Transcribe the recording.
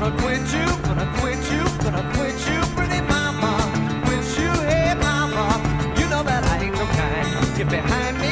Gonna quit you, gonna quit you, gonna quit you, pretty mama. Quit you, hey mama. You know that I ain't no kind. Get behind me.